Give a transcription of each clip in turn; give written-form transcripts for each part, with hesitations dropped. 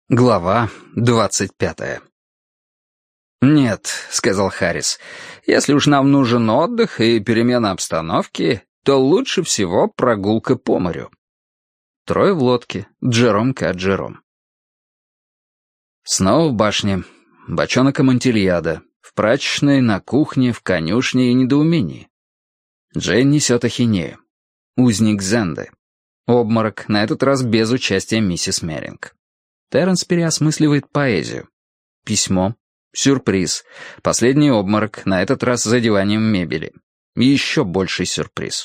Глава 25. «Нет», — сказал Харрис, — «если уж нам нужен отдых и перемена обстановки, то лучше всего прогулка по морю». Трое в лодке, Джером к Джером. Снова в башне, бочонок Амонтильяда, в прачечной, на кухне, в конюшне и недоумении. Джейн несет ахинею. Узник Зенды. Обморок, на этот раз без участия миссис Меринг. Терренс переосмысливает поэзию. Письмо. Сюрприз. Последний обморок, на этот раз с задеванием мебели. И еще больший сюрприз.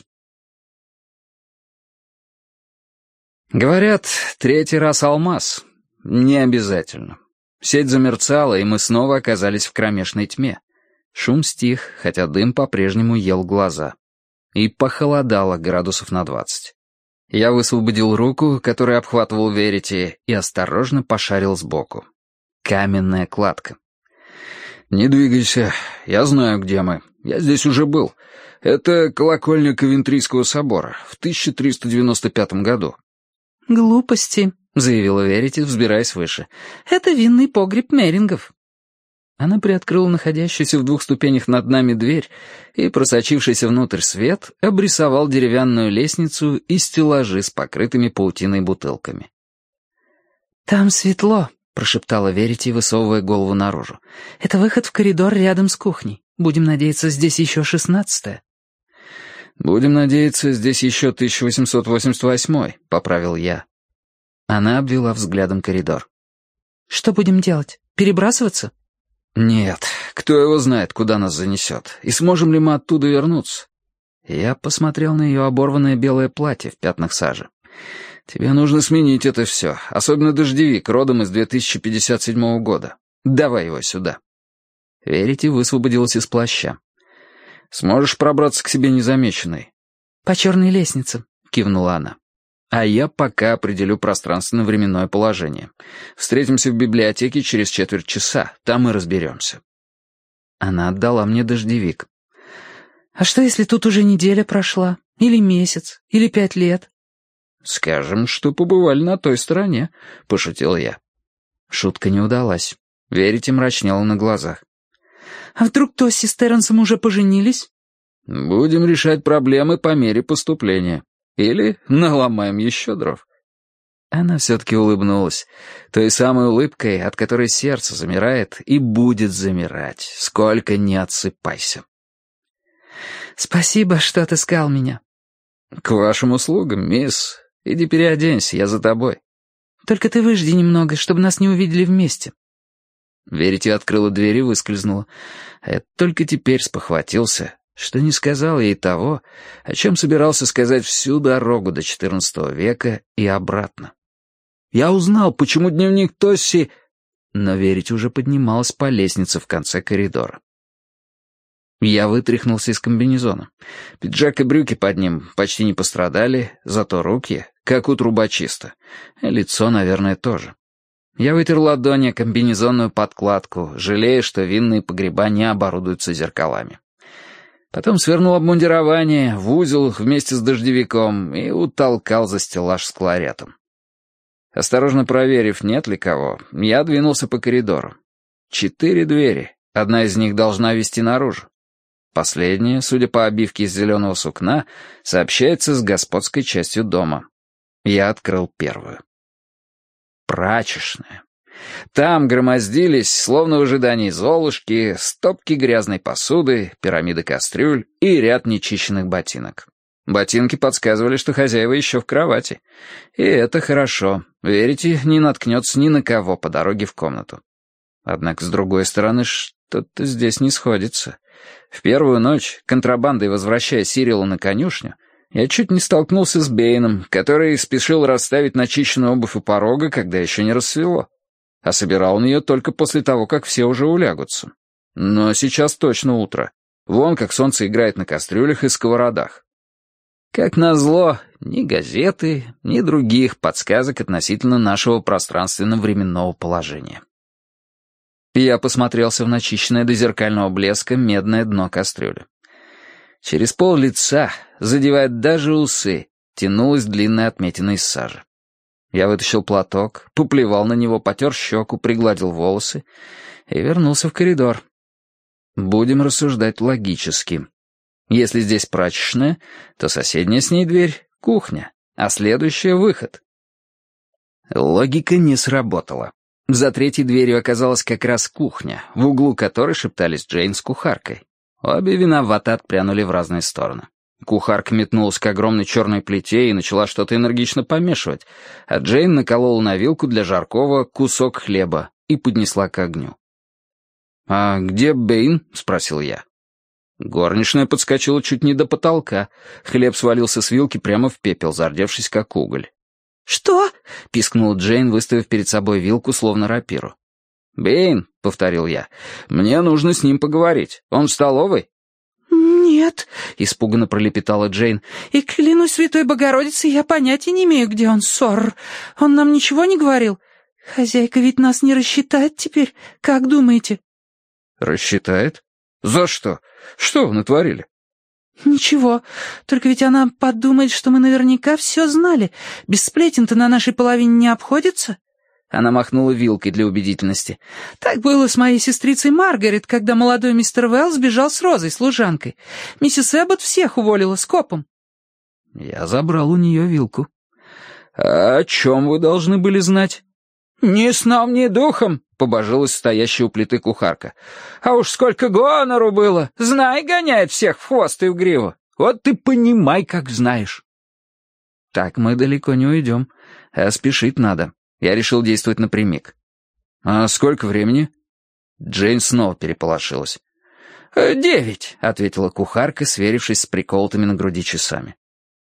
Говорят, третий раз алмаз. Не обязательно. Сеть замерцала, и мы снова оказались в кромешной тьме. Шум стих, хотя дым по-прежнему ел глаза. И похолодало градусов на 20. Я высвободил руку, которая обхватывал Верити, и осторожно пошарил сбоку. Каменная кладка. «Не двигайся, я знаю, где мы. Я здесь уже был. Это колокольня Ковентрийского собора в 1395 году». «Глупости», — заявила Верити, взбираясь выше. «Это винный погреб Мерингов». Она приоткрыла находящуюся в 2 ступенях над нами дверь, и просочившийся внутрь свет обрисовал деревянную лестницу и стеллажи с покрытыми паутиной бутылками. «Там светло», — прошептала Верити, высовывая голову наружу. «Это выход в коридор рядом с кухней. Будем надеяться, здесь еще 16-е». «Будем надеяться, здесь еще 1888-й», — поправил я. Она обвела взглядом коридор. «Что будем делать? Перебрасываться?» «Нет, кто его знает, куда нас занесет, и сможем ли мы оттуда вернуться?» Я посмотрел на ее оборванное белое платье в пятнах сажи. «Тебе нужно сменить это все, особенно дождевик, родом из 2057 года. Давай его сюда». Верити высвободилась из плаща. «Сможешь пробраться к себе незамеченной?» «По черной лестнице», — кивнула она. «А я пока определю пространственно-временное положение. Встретимся в библиотеке через 1/4 часа, там и разберемся». Она отдала мне дождевик. «А что, если тут уже неделя прошла? Или месяц? Или 5 лет?» «Скажем, что побывали на той стороне», — пошутил я. Шутка не удалась. Верите мрачнела на глазах. «А вдруг Тосси с Терренсом уже поженились?» «Будем решать проблемы по мере поступления. Или наломаем еще дров». Она все-таки улыбнулась, той самой улыбкой, от которой сердце замирает и будет замирать, сколько ни отсыпайся. «Спасибо, что отыскал меня». «К вашим услугам, мисс. Иди переоденься, я за тобой». «Только ты выжди немного, чтобы нас не увидели вместе». Верите открыла дверь и выскользнула. А я только теперь спохватился, что не сказал ей того, о чем собирался сказать всю дорогу до XIV века и обратно. Я узнал, почему дневник Тосси... Но Верить уже поднималась по лестнице в конце коридора. Я вытряхнулся из комбинезона. Пиджак и брюки под ним почти не пострадали, зато руки, как у трубочиста. Лицо, наверное, тоже. Я вытер ладони о комбинезонную подкладку, жалея, что винные погреба не оборудуются зеркалами. Потом свернул обмундирование в узел вместе с дождевиком и утолкал за стеллаж с кларетом. Осторожно проверив, нет ли кого, я двинулся по коридору. 4 двери, одна из них должна вести наружу. Последняя, судя по обивке из зеленого сукна, сообщается с господской частью дома. Я открыл первую. Прачечная. Там громоздились, словно в ожидании Золушки, стопки грязной посуды, пирамиды кастрюль и ряд нечищенных ботинок. Ботинки подсказывали, что хозяева еще в кровати. И это хорошо. Верите, не наткнется ни на кого по дороге в комнату. Однако, с другой стороны, что-то здесь не сходится. В первую ночь, контрабандой возвращая Сирила на конюшню, я чуть не столкнулся с Бэйном, который спешил расставить начищенную обувь у порога, когда еще не рассвело. А собирал он ее только после того, как все уже улягутся. Но сейчас точно утро. Вон как солнце играет на кастрюлях и сковородах. Как назло, ни газеты, ни других подсказок относительно нашего пространственно-временного положения. Я посмотрелся в начищенное до зеркального блеска медное дно кастрюли. Через пол лица, задевая даже усы, тянулась длинная отметина из сажи. Я вытащил платок, поплевал на него, потер щеку, пригладил волосы и вернулся в коридор. Будем рассуждать логически. Если здесь прачечная, то соседняя с ней дверь — кухня, а следующая — выход. Логика не сработала. За третьей дверью оказалась как раз кухня, в углу которой шептались Джейн с кухаркой. Обе виновато отпрянули в разные стороны. Кухарка метнулась к огромной черной плите и начала что-то энергично помешивать, а Джейн наколола на вилку для жаркого кусок хлеба и поднесла к огню. «А где Бэйн?» — спросил я. Горничная подскочила чуть не до потолка. Хлеб свалился с вилки прямо в пепел, зардевшись как уголь. «Что?» — пискнула Джейн, выставив перед собой вилку, словно рапиру. «Бэйн», — повторил я, — «мне нужно с ним поговорить. Он в столовой?» «Нет», — испуганно пролепетала Джейн. «И клянусь Святой Богородицей, я понятия не имею, где он, сор. Он нам ничего не говорил. Хозяйка ведь нас не рассчитает теперь, как думаете?» «Рассчитает? За что? Что вы натворили?» «Ничего, только ведь она подумает, что мы наверняка все знали. Без сплетен-то на нашей половине не обходится». Она махнула вилкой для убедительности. «Так было с моей сестрицей Маргарет, когда молодой мистер Уэллс бежал с Розой, служанкой. Миссис Эббот всех уволила скопом». Я забрал у нее вилку. «А о чем вы должны были знать?» «Ни сном, ни духом», — побожилась стоящая у плиты кухарка. «А уж сколько гонору было! Знай, гоняет всех в хвост и в гриву! Вот ты понимай, как знаешь!» «Так мы далеко не уйдем, а спешить надо». Я решил действовать напрямик. «А сколько времени?» Джейн снова переполошилась. «9», — ответила кухарка, сверившись с приколотыми на груди часами.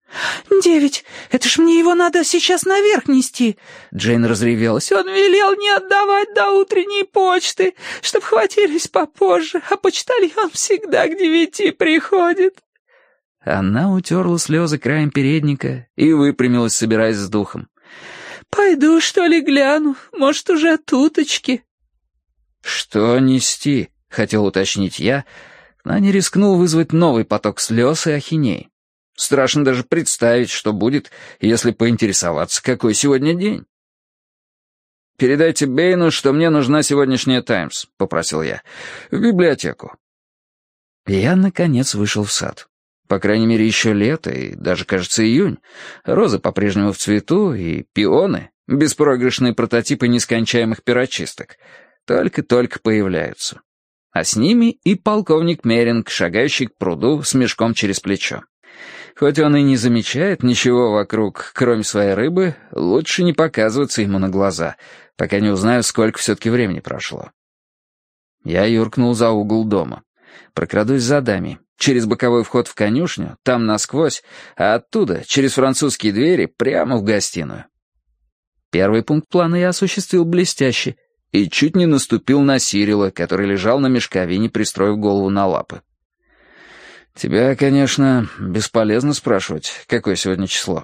9. Это ж мне его надо сейчас наверх нести!» Джейн разревелась. «Он велел не отдавать до утренней почты, чтоб хватились попозже, а почтальон всегда к 9 приходит». Она утерла слезы краем передника и выпрямилась, собираясь с духом. «Пойду, что ли, гляну, может, уже туточки». «Что нести?» — хотел уточнить я, но не рискнул вызвать новый поток слез и ахиней. Страшно даже представить, что будет, если поинтересоваться, какой сегодня день. «Передайте Бэйну, что мне нужна сегодняшняя «Таймс», — попросил я, — «в библиотеку». Я, наконец, вышел в сад. По крайней мере, еще лето и даже, кажется, июнь. Розы по-прежнему в цвету, и пионы, беспроигрышные прототипы нескончаемых перочисток, только-только появляются. А с ними и полковник Меринг, шагающий к пруду с мешком через плечо. Хоть он и не замечает ничего вокруг, кроме своей рыбы, лучше не показываться ему на глаза, пока не узнаю, сколько все-таки времени прошло. Я юркнул за угол дома. Прокрадусь за даме, через боковой вход в конюшню, там насквозь, а оттуда, через французские двери, прямо в гостиную. Первый пункт плана я осуществил блестяще и чуть не наступил на Сирила, который лежал на мешковине, пристроив голову на лапы. «Тебя, конечно, бесполезно спрашивать, какое сегодня число».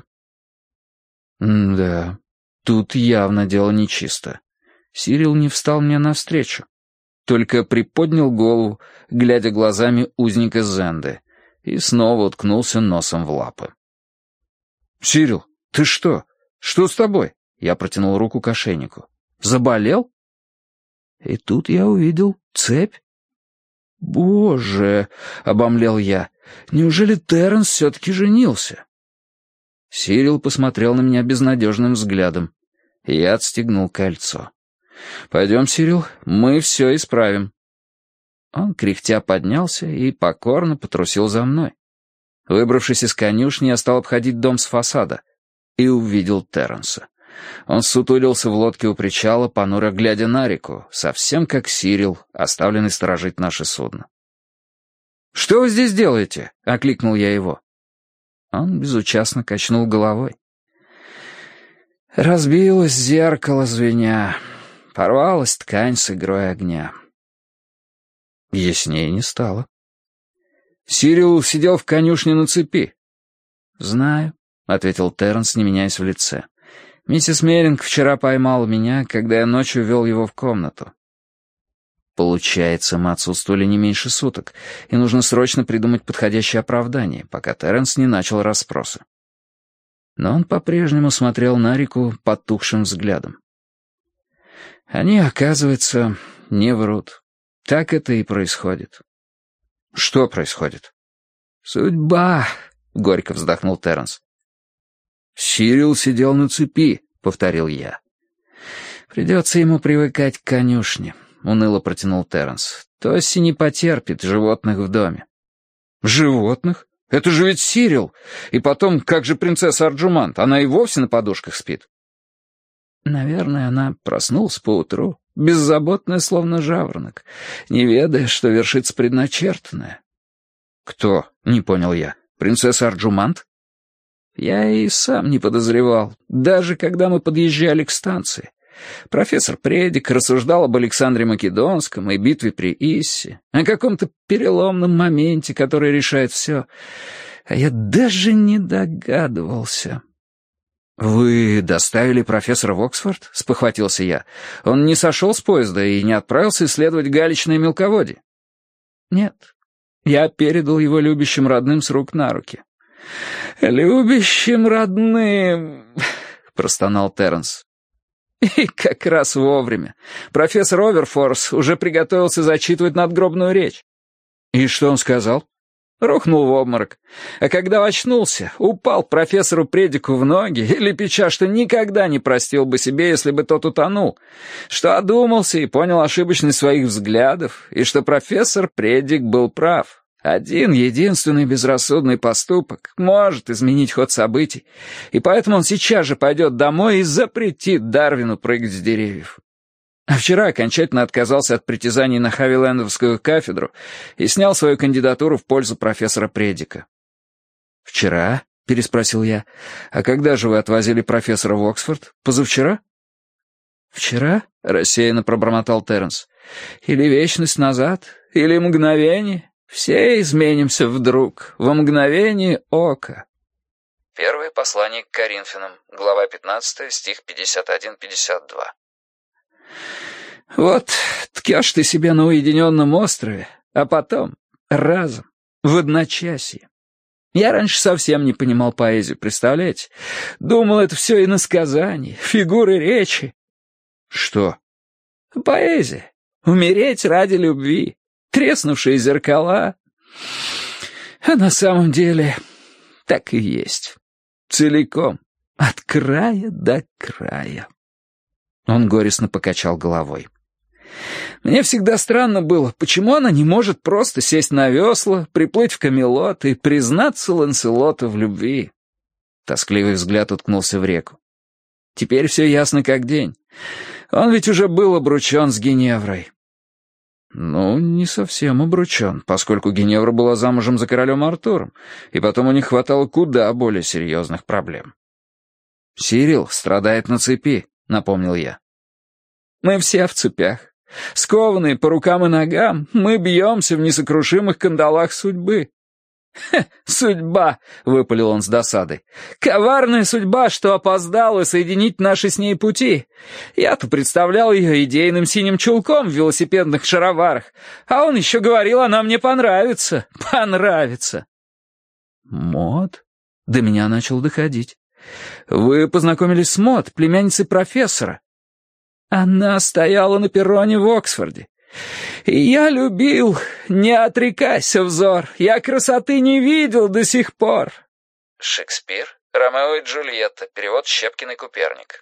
«Да, тут явно дело нечисто. Сирил не встал мне навстречу, только приподнял голову, глядя глазами узника Зенды, и снова уткнулся носом в лапы. «Сирил, ты что? Что с тобой?» Я протянул руку к ошейнику. «Заболел?» И тут я увидел цепь. «Боже!» — обомлел я. «Неужели Терренс все-таки женился?» Сирил посмотрел на меня безнадежным взглядом. Я отстегнул кольцо. «Пойдем, Сирил, мы все исправим». Он кряхтя поднялся и покорно потрусил за мной. Выбравшись из конюшни, я стал обходить дом с фасада и увидел Терренса. Он сутулился в лодке у причала, понуро глядя на реку, совсем как Сирил, оставленный сторожить наше судно. «Что вы здесь делаете?» — окликнул я его. Он безучастно качнул головой. Разбилось зеркало, звеня. Порвалась ткань с игрой огня. Яснее не стало. Сирил сидел в конюшне на цепи. «Знаю», — ответил Терренс, не меняясь в лице. «Миссис Меринг вчера поймала меня, когда я ночью вел его в комнату». Получается, мы отсутствовали не меньше суток, и нужно срочно придумать подходящее оправдание, пока Терренс не начал расспросы. Но он по-прежнему смотрел на реку потухшим взглядом. Они, оказывается, не врут. Так это и происходит. Что происходит? Судьба, — горько вздохнул Терренс. Сирил сидел на цепи, — повторил я. Придется ему привыкать к конюшне, — уныло протянул Терренс. Тосси не потерпит животных в доме. Животных? Это же ведь Сирил. И потом, как же принцесса Арджумант? Она и вовсе на подушках спит. Наверное, она проснулась поутру, беззаботная, словно жаворонок, не ведая, что вершится предначертанное. «Кто?» — не понял я. «Принцесса Арджумант?» Я и сам не подозревал, даже когда мы подъезжали к станции. Профессор Предик рассуждал об Александре Македонском и битве при Иссе, о каком-то переломном моменте, который решает все. А я даже не догадывался. «Вы доставили профессора в Оксфорд?» — спохватился я. «Он не сошел с поезда и не отправился исследовать галечное мелководье?» «Нет, я передал его любящим родным с рук на руки». «Любящим родным», — простонал Терренс. И как раз вовремя. Профессор Оверфорс уже приготовился зачитывать надгробную речь. И что он сказал? Рухнул в обморок. А когда очнулся, упал профессору Предику в ноги, лепеча, что никогда не простил бы себе, если бы тот утонул, что одумался и понял ошибочность своих взглядов, и что профессор Предик был прав. Один единственный безрассудный поступок может изменить ход событий, и поэтому он сейчас же пойдет домой и запретит Дарвину прыгать с деревьев. А вчера окончательно отказался от притязаний на Хавилендовскую кафедру и снял свою кандидатуру в пользу профессора Предика. «Вчера?» — переспросил я. «А когда же вы отвозили профессора в Оксфорд? Позавчера?» «Вчера?» — рассеянно пробормотал Терренс. «Или вечность назад, или мгновение. Все изменимся вдруг, во мгновение ока». Первое послание к Коринфянам, глава 15, стих 51-52. Вот, ткешь ты себе на уединенном острове, а потом, разом, в одночасье. Я раньше совсем не понимал поэзию, представляете? Думал, это все иносказания, фигуры речи. Что? Поэзия. Умереть ради любви. Треснувшие зеркала. А на самом деле так и есть. Целиком. От края до края. Он горестно покачал головой. Мне всегда странно было, почему она не может просто сесть на весла, приплыть в Камелот и признаться Ланселоту в любви. Тоскливый взгляд уткнулся в реку. Теперь все ясно как день. Он ведь уже был обручен с Гиневрой. Ну, не совсем обручен, поскольку Гиневра была замужем за королем Артуром, и потом у них хватало куда более серьезных проблем. «Сирил страдает на цепи», — напомнил я. «Мы все в цепях. Скованные по рукам и ногам, мы бьемся в несокрушимых кандалах судьбы». «Судьба!» — выпалил он с досадой. «Коварная судьба, что опоздала соединить наши с ней пути. Я-то представлял ее идейным синим чулком в велосипедных шароварах, а он еще говорил, она мне понравится. Понравится!» «Мод?» — до меня начал доходить. «Вы познакомились с Мод, племянницей профессора?» «Она стояла на перроне в Оксфорде. И я любил, не отрекайся, взор, я красоты не видел до сих пор». Шекспир, Ромео и Джульетта, перевод Щепкин и Куперник.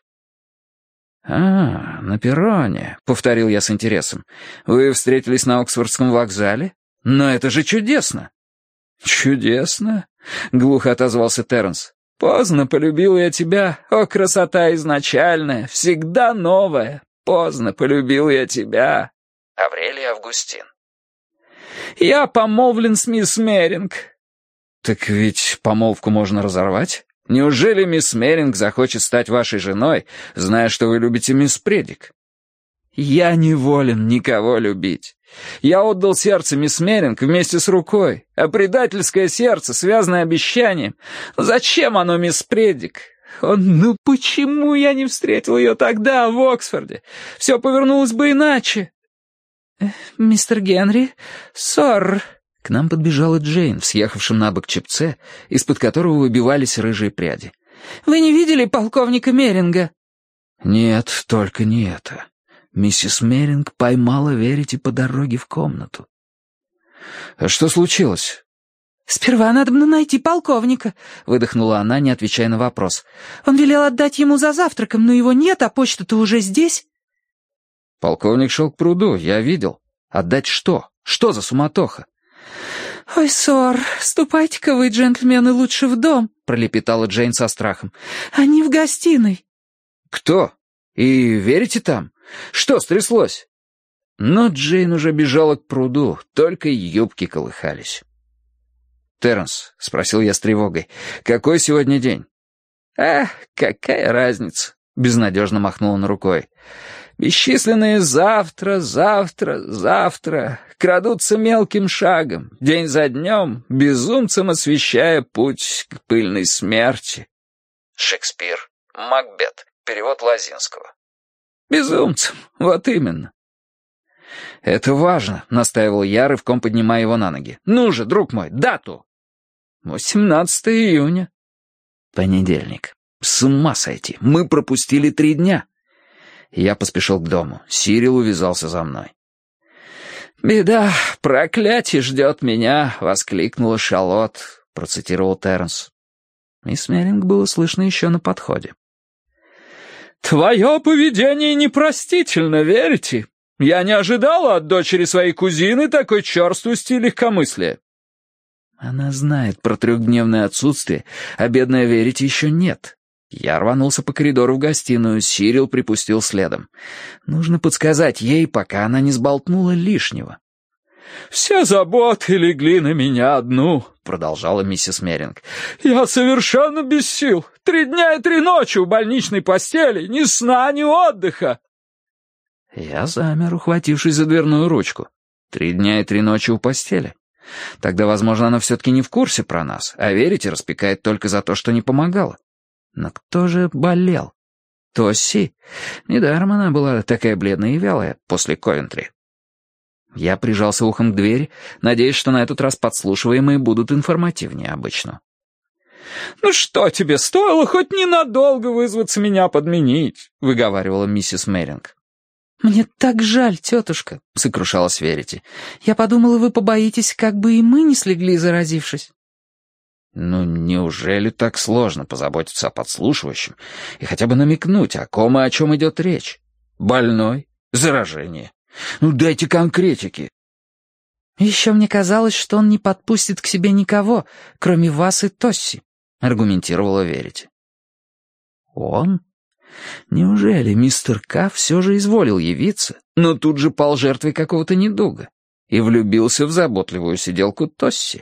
На перроне», — повторил я с интересом. «Вы встретились на Оксфордском вокзале? Но это же чудесно!» «Чудесно?» — глухо отозвался Терренс. «Поздно полюбил я тебя, о, красота изначальная, всегда новая. Поздно полюбил я тебя». Аврелий Августин. «Я помолвлен с мисс Меринг». «Так ведь помолвку можно разорвать? Неужели мисс Меринг захочет стать вашей женой, зная, что вы любите мисс Предик?» «Я не волен никого любить. Я отдал сердце мисс Меринг вместе с рукой, а предательское сердце, связанное обещанием, зачем оно мисс Предик? Ну почему я не встретил ее тогда в Оксфорде? Все повернулось бы иначе». «Мистер Генри, сор...» К нам подбежала Джейн в съехавшем на бок чепце, из-под которого выбивались рыжие пряди. «Вы не видели полковника Меринга?» Нет, только не это. Миссис Меринг поймала Верити по дороге в комнату. А что случилось? «Сперва надо бы найти полковника», — выдохнула она, не отвечая на вопрос. «Он велел отдать ему за завтраком, но его нет, а почта-то уже здесь». Полковник шел к пруду, я видел. Отдать что? Что за суматоха? «Ой, сор, ступайте-ка вы, джентльмены, лучше в дом», — пролепетала Джейн со страхом. «Они в гостиной». Кто? И верите там? Что стряслось? Но Джейн уже бежала к пруду, только юбки колыхались. «Терренс», — спросил я с тревогой, — «какой сегодня день?» Какая разница?» — безнадежно махнул он рукой. «Бесчисленные завтра крадутся мелким шагом, день за днем, безумцем освещая путь к пыльной смерти». Шекспир. Макбет. Перевод Лозинского. «Безумцем, вот именно». «Это важно», — настаивал я, рывком поднимая его на ноги. «Ну же, друг мой, дату!» 18 июня. Понедельник. С ума сойти, мы пропустили 3 дня. Я поспешил к дому. Сирил увязался за мной. «Беда, проклятие ждет меня», — воскликнула Шалот, процитировал Терренс. Мисс Меринг было слышно еще на подходе. «Твое поведение непростительно, верите? Я не ожидала от дочери своей кузины такой черствости и легкомыслия». Она знает про 3-дневное отсутствие, а бедная Верити еще нет. Я рванулся по коридору в гостиную, Сирил припустил следом. Нужно подсказать ей, пока она не сболтнула лишнего. «Все заботы легли на меня одну», — продолжала миссис Меринг. «Я совершенно без сил. 3 дня и 3 ночи в больничной постели, ни сна, ни отдыха». Я замер, ухватившись за дверную ручку. 3 дня и 3 ночи у постели. Тогда, возможно, она все-таки не в курсе про нас, а Верити распекает только за то, что не помогала. Но кто же болел? Тосси. Недаром она была такая бледная и вялая после Ковентри. Я прижался ухом к двери, надеясь, что на этот раз подслушиваемые будут информативнее обычно. «Ну что тебе, стоило хоть ненадолго вызваться меня подменить», — выговаривала миссис Меринг. «Мне так жаль, тетушка», — сокрушалась Верити. «Я подумала, вы побоитесь, как бы и мы не слегли, заразившись». Ну, неужели так сложно позаботиться о подслушивающем и хотя бы намекнуть, о ком и о чем идет речь? Больной? Заражение? Ну, дайте конкретики. «Еще мне казалось, что он не подпустит к себе никого, кроме вас и Тосси», — аргументировала Верити. «Он? Неужели мистер К. все же изволил явиться, но тут же пал жертвой какого-то недуга и влюбился в заботливую сиделку Тосси?»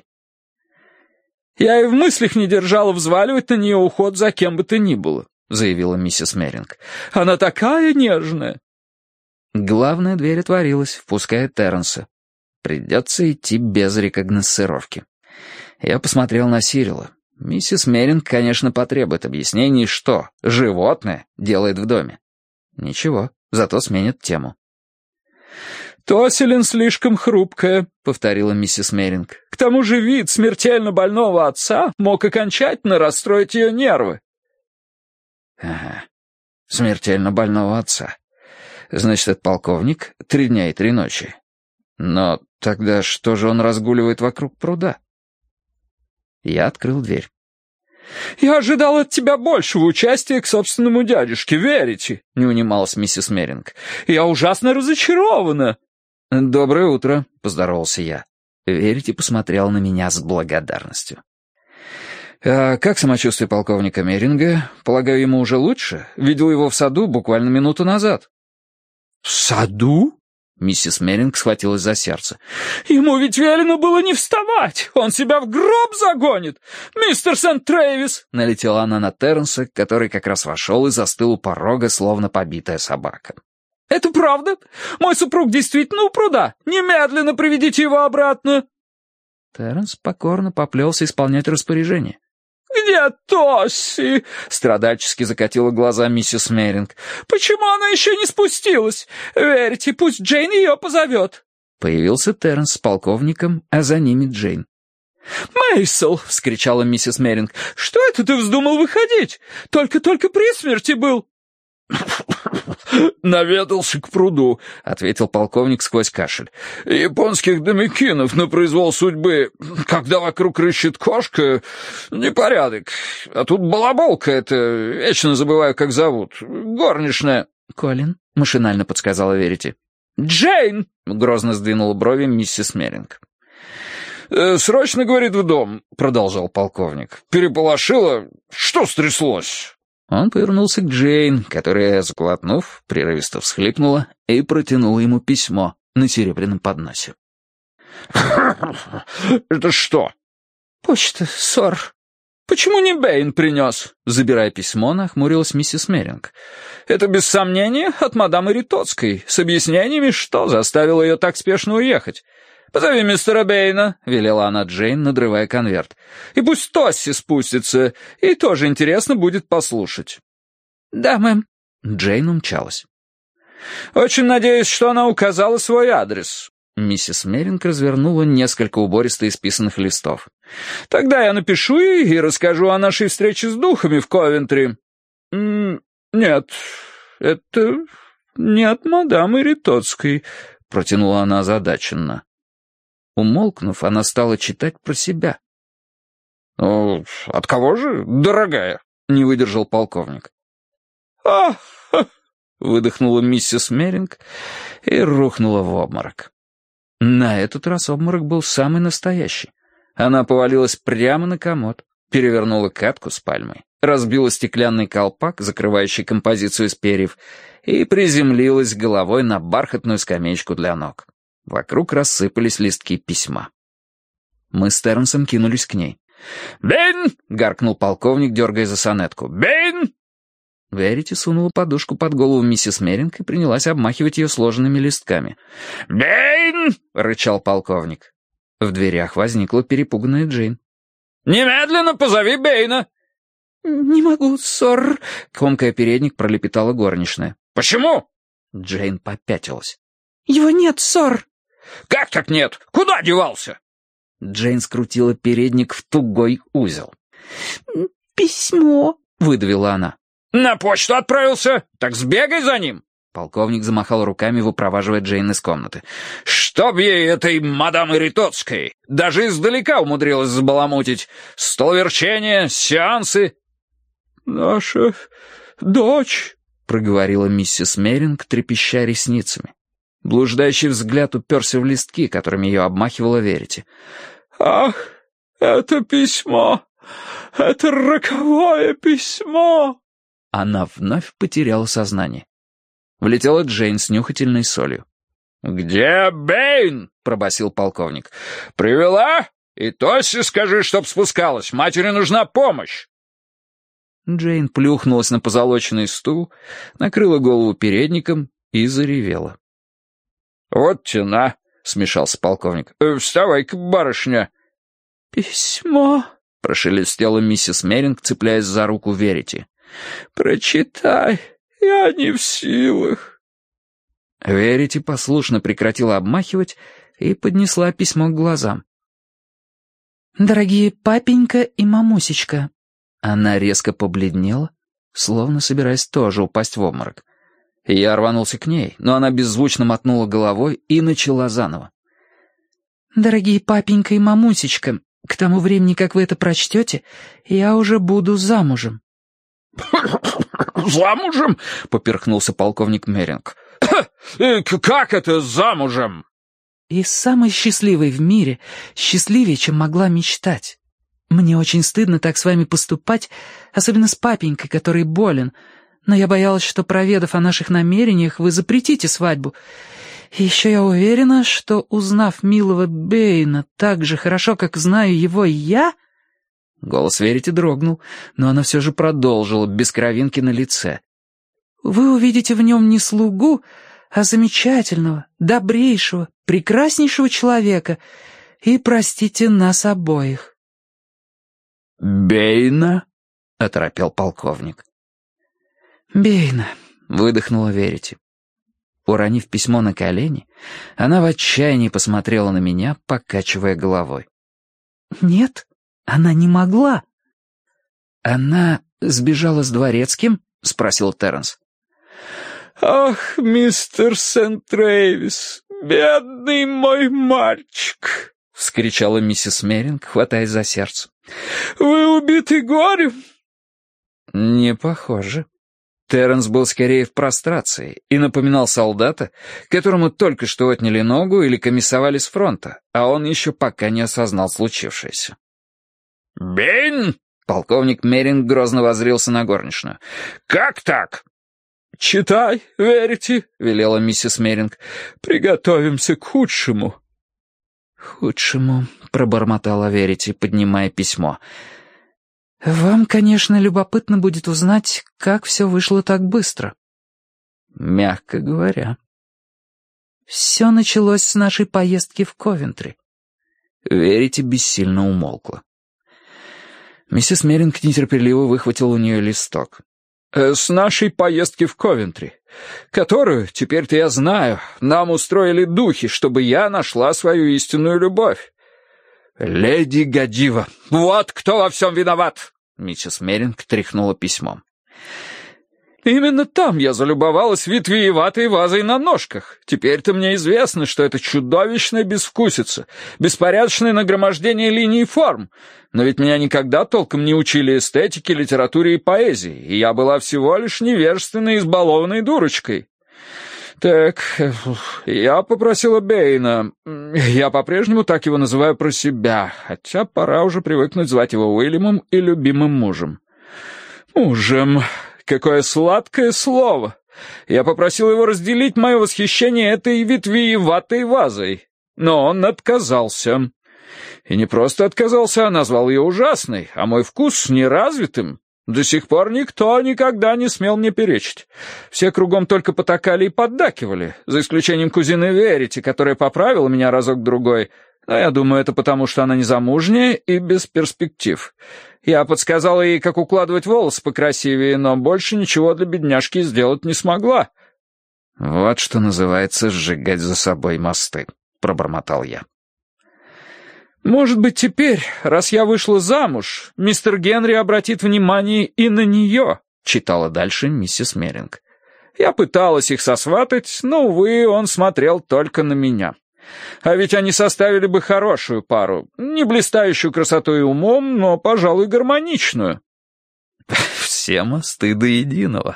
«Я и в мыслях не держала взваливать на нее уход за кем бы то ни было», — заявила миссис Меринг. «Она такая нежная». Главная дверь отворилась, впуская Терренса. Придется идти без рекогносцировки. Я посмотрел на Сирила. Миссис Меринг, конечно, потребует объяснений, что животное делает в доме. Ничего, зато сменит тему. «Тоселин слишком хрупкая», — повторила миссис Меринг. «К тому же вид смертельно больного отца мог окончательно расстроить ее нервы». «Ага, смертельно больного отца. Значит, это полковник 3 дня и 3 ночи. Но тогда что же он разгуливает вокруг пруда?» Я открыл дверь. «Я ожидал от тебя большего участия к собственному дядюшке, верите?» — не унималась миссис Меринг. «Я ужасно разочарована». «Доброе утро», — поздоровался я. Верите посмотрел на меня с благодарностью. «А как самочувствие полковника Меринга? Полагаю, ему уже лучше? Видел его в саду буквально минуту назад». «В саду?» — миссис Меринг схватилась за сердце. «Ему ведь велено было не вставать! Он себя в гроб загонит! Мистер Сент-Трэвис!» — налетела она на Терренса, который как раз вошел и застыл у порога, словно побитая собака. «Это правда? Мой супруг действительно у пруда? Немедленно приведите его обратно!» Терренс покорно поплелся исполнять распоряжение. «Где Тосси?» — страдальчески закатила глаза миссис Меринг. «Почему она еще не спустилась? Верите, пусть Джейн ее позовет». Появился Терренс с полковником, а за ними Джейн. «Мейсел!» — вскричала миссис Меринг. «Что это ты вздумал выходить? Только-только при смерти был!» «Наведался к пруду», — ответил полковник сквозь кашель. «Японских домикинов на произвол судьбы, когда вокруг рыщет кошка, непорядок. А тут балаболка эта, вечно забываю, как зовут, горничная». «Колин», — машинально подсказала Верити. «Джейн!» — грозно сдвинула брови миссис Меринг. «Срочно, — говорит, — в дом», — продолжал полковник. «Переполошила? Что стряслось?» Он повернулся к Джейн, которая, заглотнув, прерывисто всхлипнула и протянула ему письмо на серебряном подносе. «Это что?» «Почта, сэр. Почему не Бэйн принес?» Забирая письмо, нахмурилась миссис Меринг. «Это, без сомнения, от мадамы Ритоцкой, с объяснениями, что заставило ее так спешно уехать. «Позови мистера Бэйна», — велела она Джейн, надрывая конверт. «И пусть Тосси спустится, и тоже интересно будет послушать». «Да, мэм». Джейн умчалась. «Очень надеюсь, что она указала свой адрес». Миссис Меринг развернула несколько убористо исписанных листов. «Тогда я напишу ей и расскажу о нашей встрече с духами в Ковентри». «Нет, это не от мадамы Ритоцкой», — протянула она озадаченно. Умолкнув, она стала читать про себя. «Ну, от кого же, дорогая?» — не выдержал полковник. «Ах!» — выдохнула миссис Меринг и рухнула в обморок. На этот раз обморок был самый настоящий. Она повалилась прямо на комод, перевернула катку с пальмой, разбила стеклянный колпак, закрывающий композицию из перьев, и приземлилась головой на бархатную скамеечку для ног. Вокруг рассыпались листки письма. Мы с Тернсом кинулись к ней. «Бейн!» — гаркнул полковник, дергая за сонетку. «Бейн!» Верити сунула подушку под голову миссис Меринг и принялась обмахивать ее сложенными листками. «Бейн!» — рычал полковник. В дверях возникла перепуганная Джейн. «Немедленно позови Бейна!» «Не могу, сэр», — комкая передник, пролепетала горничная. «Почему?» Джейн попятилась. «Его нет, сэр». «Как так нет? Куда девался?» Джейн скрутила передник в тугой узел. «Письмо», — выдавила она. «На почту отправился? Так сбегай за ним!» Полковник замахал руками, выпроваживая Джейн из комнаты. «Чтоб ей, этой мадамы Ритоцкой, даже издалека умудрилась забаламутить. Столоверчение, сеансы». «Наша дочь», — проговорила миссис Меринг, трепеща ресницами. Блуждающий взгляд уперся в листки, которыми ее обмахивала Верити. «Ах, это письмо! Это роковое письмо!» Она вновь потеряла сознание. Влетела Джейн с нюхательной солью. «Где Бэйн?» — пробасил полковник. «Привела? И Тосси скажи, чтоб спускалась. Матери нужна помощь». Джейн плюхнулась на позолоченный стул, накрыла голову передником и заревела. «Вот тена», — смешался полковник. «Вставай-ка, барышня». «Письмо», — прошелестела миссис Меринг, цепляясь за руку Верити. «Прочитай, я не в силах». Верити послушно прекратила обмахивать и поднесла письмо к глазам. «Дорогие папенька и мамусечка». Она резко побледнела, словно собираясь тоже упасть в обморок. Я рванулся к ней, но она беззвучно мотнула головой и начала заново. «Дорогие папенька и мамусечка, к тому времени, как вы это прочтете, я уже буду замужем». «Замужем?» — поперхнулся полковник Меринг. «Как это замужем?» «И самой счастливой в мире, счастливее, чем могла мечтать. Мне очень стыдно так с вами поступать, особенно с папенькой, который болен, но я боялась, что, проведав о наших намерениях, вы запретите свадьбу. И еще я уверена, что, узнав милого Бэйна так же хорошо, как знаю его я...» Голос Верити дрогнул, но она все же продолжила, без кровинки на лице. «Вы увидите в нем не слугу, а замечательного, добрейшего, прекраснейшего человека, и простите нас обоих». «Бэйна?» — оторопел полковник. «Бэйна», — выдохнула Верити. Уронив письмо на колени, она в отчаянии посмотрела на меня, покачивая головой. «Нет, она не могла». «Она сбежала с дворецким?» — спросил Терренс. «Ах, мистер Сент-Трэвис, бедный мой мальчик!» — вскричала миссис Меринг, хватаясь за сердце. «Вы убиты горем?» «Не похоже». Терренс был скорее в прострации и напоминал солдата, которому только что отняли ногу или комиссовали с фронта, а он еще пока не осознал случившееся. «Бейн!» — полковник Меринг грозно воззрился на горничную. «Как так?» «Читай, верите?» — велела миссис Меринг. «Приготовимся к худшему». «Худшему», — пробормотала Верити, поднимая письмо. «Вам, конечно, любопытно будет узнать, как все вышло так быстро». «Мягко говоря». «Все началось с нашей поездки в Ковентри». Верити бессильно умолкла. Миссис Меринг нетерпеливо выхватила у нее листок. «С нашей поездки в Ковентри, которую, теперь-то я знаю, нам устроили духи, чтобы я нашла свою истинную любовь. Леди Гадива, вот кто во всем виноват!» Миссис Меринг тряхнула письмом. «Именно там я залюбовалась витиеватой вазой на ножках. Теперь-то мне известно, что это чудовищная безвкусица, беспорядочное нагромождение линий и форм. Но ведь меня никогда толком не учили эстетике, литературе и поэзии, и я была всего лишь невежественной, избалованной дурочкой. Так, я попросила Бэйна, я по-прежнему так его называю про себя, хотя пора уже привыкнуть звать его Уильямом и любимым мужем. Мужем... Какое сладкое слово! Я попросил его разделить мое восхищение этой витиеватой вазой, но он отказался. И не просто отказался, а назвал ее ужасной, а мой вкус неразвитым. До сих пор никто никогда не смел мне перечить. Все кругом только потакали и поддакивали, за исключением кузины Верити, которая поправила меня разок-другой, но я думаю, это потому, что она незамужняя и без перспектив. Я подсказала ей, как укладывать волосы покрасивее, но больше ничего для бедняжки сделать не смогла. «Вот что называется сжигать за собой мосты», — пробормотал я. «Может быть, теперь, раз я вышла замуж, мистер Генри обратит внимание и на нее», — читала дальше миссис Меринг. «Я пыталась их сосватать, но, увы, он смотрел только на меня. А ведь они составили бы хорошую пару, не блистающую красотой и умом, но, пожалуй, гармоничную». «Все мосты до единого».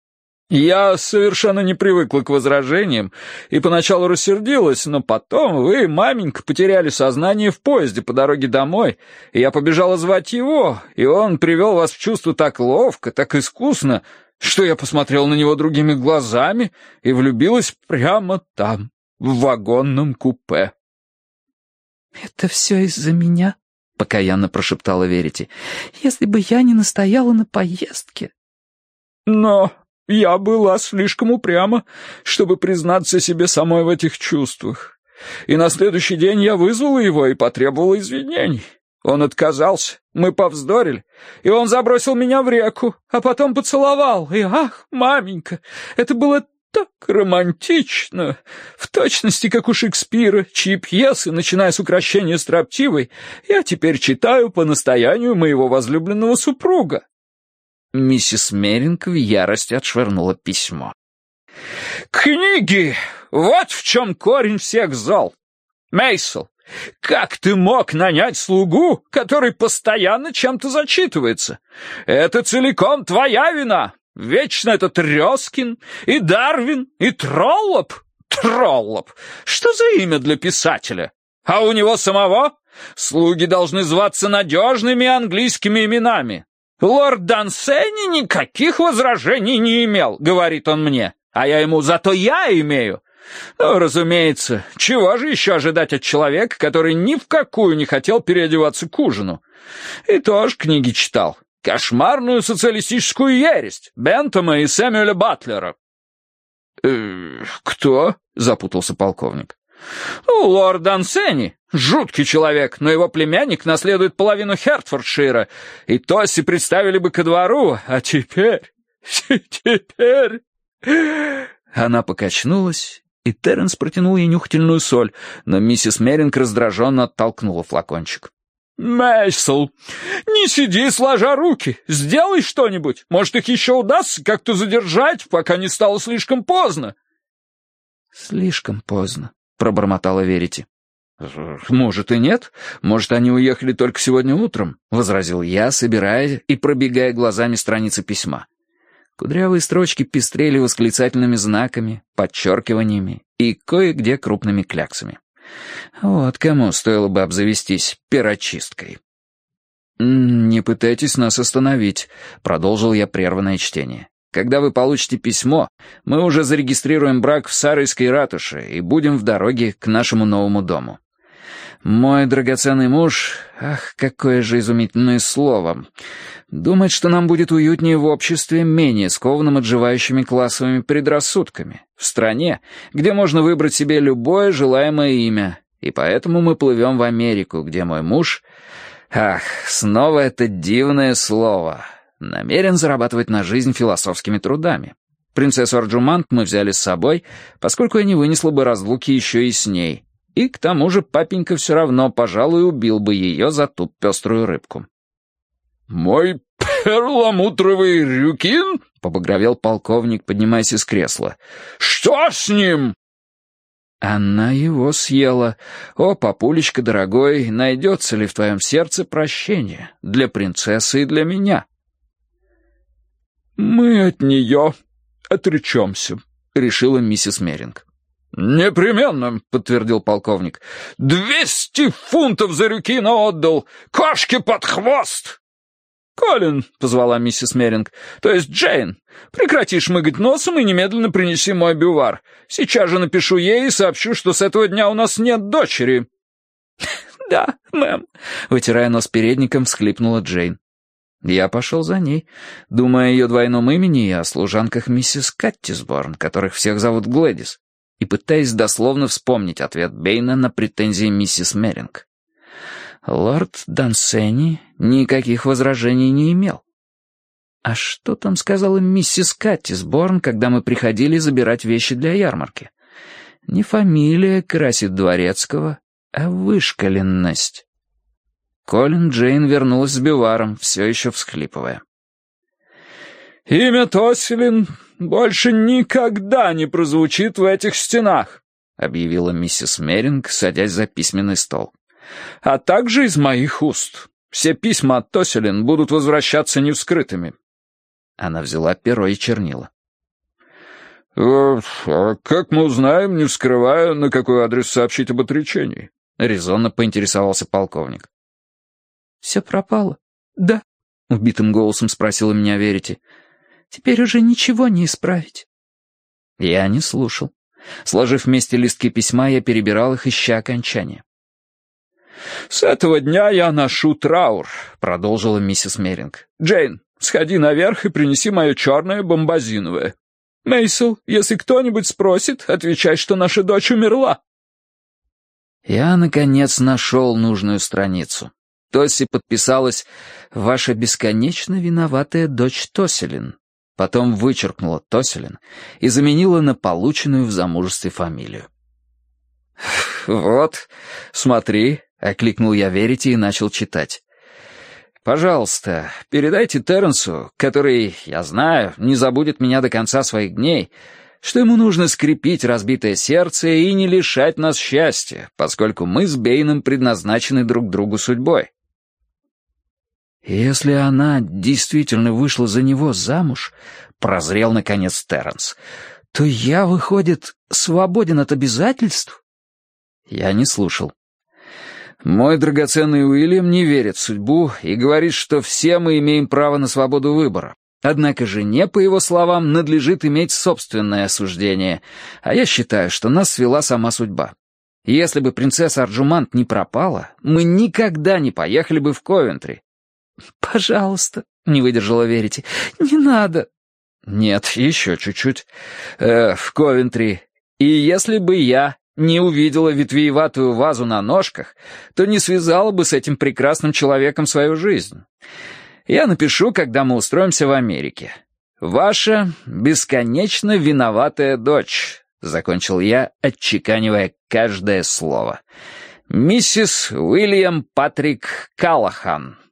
Я совершенно не привыкла к возражениям и поначалу рассердилась, но потом вы, маменька, потеряли сознание в поезде по дороге домой, и я побежала звать его, и он привел вас в чувство так ловко, так искусно, что я посмотрела на него другими глазами и влюбилась прямо там, в вагонном купе». «Это все из-за меня?» — покаянно прошептала Верити. «Если бы я не настояла на поездке». «Но я была слишком упряма, чтобы признаться себе самой в этих чувствах. И на следующий день я вызвала его и потребовала извинений. Он отказался, мы повздорили, и он забросил меня в реку, а потом поцеловал. И, ах, маменька, это было так романтично, в точности, как у Шекспира, чьи пьесы, начиная с «Укрощения строптивой», я теперь читаю по настоянию моего возлюбленного супруга». Миссис Меринг в ярости отшвырнула письмо. «Книги! Вот в чем корень всех зол! Мейсел, как ты мог нанять слугу, который постоянно чем-то зачитывается? Это целиком твоя вина! Вечно этот Рёскин, и Дарвин, и Троллоп! Троллоп! Что за имя для писателя? А у него самого? Слуги должны зваться надежными английскими именами. «Лорд Дансени никаких возражений не имел», — говорит он мне, а я ему «зато я имею». Ну, разумеется, чего же еще ожидать от человека, который ни в какую не хотел переодеваться к ужину? И тоже книги читал. «Кошмарную социалистическую ересь» Бентома и Сэмюэля Батлера. «Кто?» — запутался полковник. «Лорд Дансени. Жуткий человек, но его племянник наследует половину Хертфордшира, и Тосси представили бы ко двору, а теперь... теперь...» Она покачнулась, и Терренс протянул ей нюхательную соль, но миссис Меринг раздраженно оттолкнула флакончик. Мейсел, не сиди сложа руки, сделай что-нибудь. Может, их еще удастся как-то задержать, пока не стало слишком поздно». «Слишком поздно», — пробормотала Верити. «Может и нет. Может, они уехали только сегодня утром», — возразил я, собирая и пробегая глазами страницы письма. Кудрявые строчки пестрели восклицательными знаками, подчеркиваниями и кое-где крупными кляксами. Вот кому стоило бы обзавестись перочисткой. «Не пытайтесь нас остановить», — продолжил я прерванное чтение. «Когда вы получите письмо, мы уже зарегистрируем брак в Сарайской ратуше и будем в дороге к нашему новому дому. Мой драгоценный муж, ах, какое же изумительное слово, думает, что нам будет уютнее в обществе, менее скованном отживающими классовыми предрассудками, в стране, где можно выбрать себе любое желаемое имя, и поэтому мы плывем в Америку, где мой муж, ах, снова это дивное слово, намерен зарабатывать на жизнь философскими трудами. Принцессу Арджумант мы взяли с собой, поскольку я не вынесла бы разлуки еще и с ней. И к тому же папенька все равно, пожалуй, убил бы ее за ту пеструю рыбку». «Мой перламутровый Рюкин?» — побагровел полковник, поднимаясь из кресла. «Что с ним?» «Она его съела. О, папулечка дорогой, найдется ли в твоем сердце прощение для принцессы и для меня?» «Мы от нее отречемся», — решила миссис Меринг. «Непременно», — подтвердил полковник. 200 фунтов за Рюкина отдал! Кошки под хвост!» «Колин», — позвала миссис Меринг, — «то есть Джейн, прекрати шмыгать носом и немедленно принеси мой бювар. Сейчас же напишу ей и сообщу, что с этого дня у нас нет дочери». «Да, мэм», — вытирая нос передником, всхлипнула Джейн. Я пошел за ней, думая о ее двойном имени и о служанках миссис Каттисборн, которых всех зовут Глэдис, и пытаясь дословно вспомнить ответ Бэйна на претензии миссис Меринг. Лорд Дансени никаких возражений не имел. А что там сказала миссис Каттисборн, когда мы приходили забирать вещи для ярмарки? Не фамилия красит дворецкого, а вышкаленность. Колин Джейн вернулась с бюваром, все еще всхлипывая. «Имя Тоселин больше никогда не прозвучит в этих стенах», — объявила миссис Меринг, садясь за письменный стол. «А также из моих уст. Все письма от Тоселин будут возвращаться невскрытыми». Она взяла перо и чернила. «А как мы узнаем, не вскрывая, на какой адрес сообщить об отречении?» — резонно поинтересовался полковник. «Все пропало?» «Да», — убитым голосом спросила меня Верити. «Теперь уже ничего не исправить». Я не слушал. Сложив вместе листки письма, я перебирал их, ища окончания. «С этого дня я ношу траур», — продолжила миссис Меринг. «Джейн, сходи наверх и принеси мое черное бомбазиновое. Мейсел, если кто-нибудь спросит, отвечай, что наша дочь умерла». Я, наконец, нашел нужную страницу. Тосси подписалась «Ваша бесконечно виноватая дочь Тоселин». Потом вычеркнула Тоселин и заменила на полученную в замужестве фамилию. «Вот, смотри», — окликнул я Верити и начал читать. «Пожалуйста, передайте Терренсу, который, я знаю, не забудет меня до конца своих дней, что ему нужно скрепить разбитое сердце и не лишать нас счастья, поскольку мы с Бэйном предназначены друг другу судьбой». «Если она действительно вышла за него замуж», — прозрел наконец Терренс, «то я, выходит, свободен от обязательств?» Я не слушал. «Мой драгоценный Уильям не верит в судьбу и говорит, что все мы имеем право на свободу выбора. Однако жене, по его словам, надлежит иметь собственное осуждение, а я считаю, что нас свела сама судьба. Если бы принцесса Арджумант не пропала, мы никогда не поехали бы в Ковентри». «Пожалуйста», — не выдержала Верити, — «не надо». «Нет, еще чуть-чуть. В Ковентри. И если бы я не увидела ветвееватую вазу на ножках, то не связала бы с этим прекрасным человеком свою жизнь. Я напишу, когда мы устроимся в Америке. Ваша бесконечно виноватая дочь», — закончил я, отчеканивая каждое слово. Миссис Уильям Патрик Каллахан.